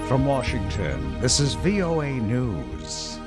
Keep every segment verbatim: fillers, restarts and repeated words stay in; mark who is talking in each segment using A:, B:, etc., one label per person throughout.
A: From Washington, this is V O A News.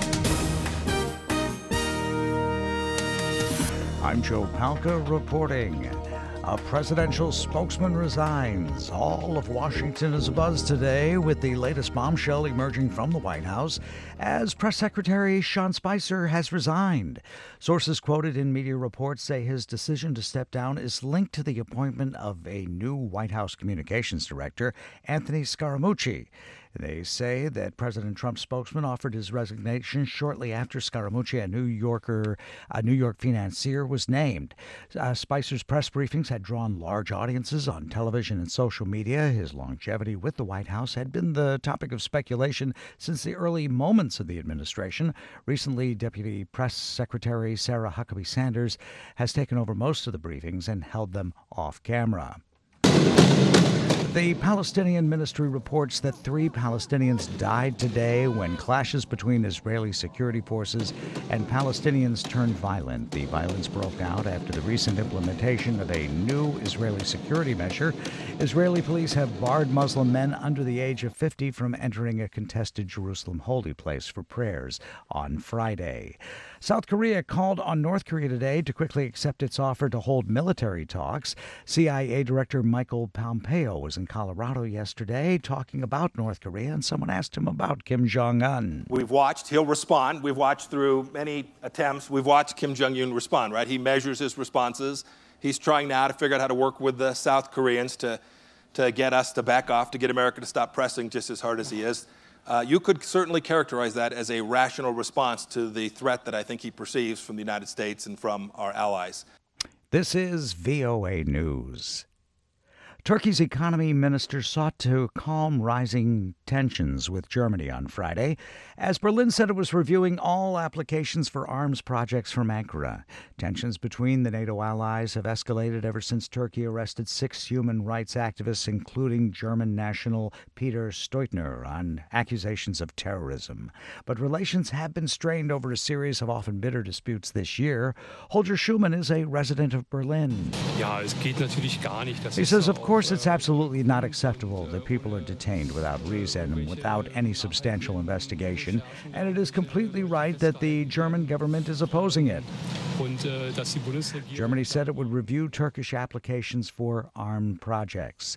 A: I'm Joe Palca reporting. A presidential spokesman resigns. All of Washington is abuzz today with the latest bombshell emerging from the White House as Press Secretary Sean Spicer has resigned. Sources quoted in media reports say his decision to step down is linked to the appointment of a new White House communications director, Anthony Scaramucci. They say that President Trump's spokesman offered his resignation shortly after Scaramucci, a New Yorker, a New York financier, was named. Uh, Spicer's press briefings had drawn large audiences on television and social media. His longevity with the White House had been the topic of speculation since the early moments of the administration. Recently, Deputy Press Secretary Sarah Huckabee Sanders has taken over most of the briefings and held them off camera. The Palestinian Ministry reports that three Palestinians died today when clashes between Israeli security forces and Palestinians turned violent. The violence broke out after the recent implementation of a new Israeli security measure. Israeli police have barred Muslim men under the age of fifty from entering a contested Jerusalem holy place for prayers on Friday. South Korea called on North Korea today to quickly accept its offer to hold military talks. C I A Director Michael Pompeo was in Colorado yesterday talking about North Korea, and someone asked him about Kim Jong-un.
B: We've watched, he'll respond. We've watched through many attempts. We've watched Kim Jong-un respond, right? He measures his responses. He's trying now to figure out how to work with the South Koreans to, to get us to back off, to get America to stop pressing just as hard as he is. Uh, you could certainly characterize that as a rational response to the threat that I think he perceives from the United States and from our allies.
A: This is V O A News. Turkey's economy minister sought to calm rising tensions with Germany on Friday, as Berlin said it was reviewing all applications for arms projects from Ankara. Tensions between the NATO allies have escalated ever since Turkey arrested six human rights activists, including German national Peter Steutner, on accusations of terrorism. But relations have been strained over a series of often bitter disputes this year. Holger Schumann is a resident of Berlin.
C: Ja, es geht natürlich gar nicht.
A: He says, of course, it's absolutely not acceptable that people are detained without reason and without any substantial investigation, and it is completely right that the German government is opposing it. Germany said it would review Turkish applications for armed projects.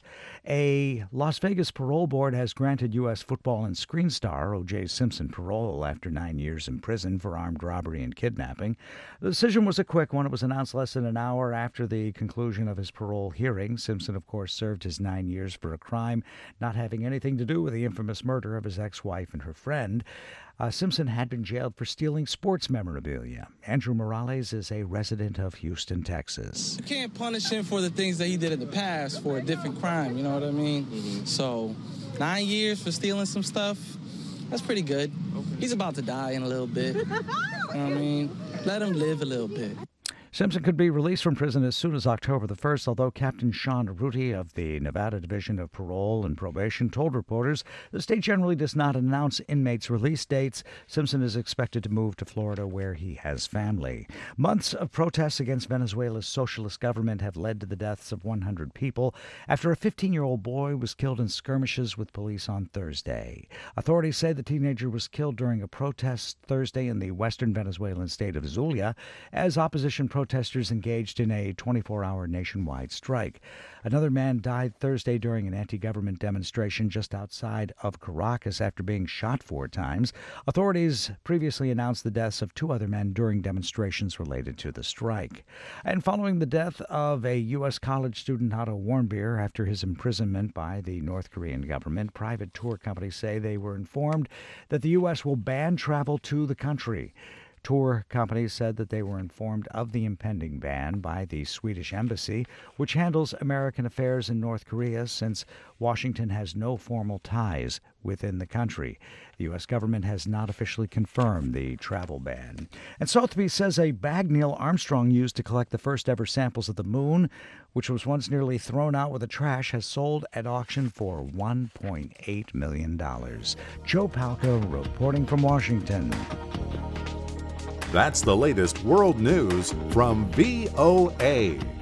A: A Las Vegas parole board has granted U S football and screen star O J Simpson parole after nine years in prison for armed robbery and kidnapping. The decision was a quick one. It was announced less than an hour after the conclusion of his parole hearing. Simpson, of course, served his nine years for a crime not having anything to do with the infamous murder of his ex-wife and her friend. Uh, Simpson had been jailed for stealing sports memorabilia. Andrew Morales is a resident of Houston, Texas.
D: You can't punish him for the things that he did in the past for a different crime, you know what I mean? Mm-hmm. So, nine years for stealing some stuff, that's pretty good. Okay. He's about to die in a little bit. You know what I mean? Let him live a little bit.
A: Simpson could be released from prison as soon as October the first, although Captain Sean Ruti of the Nevada Division of Parole and Probation told reporters the state generally does not announce inmates' release dates. Simpson is expected to move to Florida, where he has family. Months of protests against Venezuela's socialist government have led to the deaths of one hundred people after a fifteen-year-old boy was killed in skirmishes with police on Thursday. Authorities say the teenager was killed during a protest Thursday in the western Venezuelan state of Zulia as opposition protesters Protesters engaged in a twenty-four hour nationwide strike. Another man died Thursday during an anti-government demonstration just outside of Caracas after being shot four times. Authorities previously announced the deaths of two other men during demonstrations related to the strike. And following the death of a U S college student, Otto Warmbier, after his imprisonment by the North Korean government, private tour companies say they were informed that the U S will ban travel to the country. Tour companies said that they were informed of the impending ban by the Swedish embassy, which handles American affairs in North Korea, since Washington has no formal ties within the country. The U S government has not officially confirmed the travel ban. And Sotheby's says a bag Neil Armstrong used to collect the first ever samples of the moon, which was once nearly thrown out with the trash, has sold at auction for one point eight million dollars. Joe Palca reporting from Washington.
E: That's the latest world news from V O A.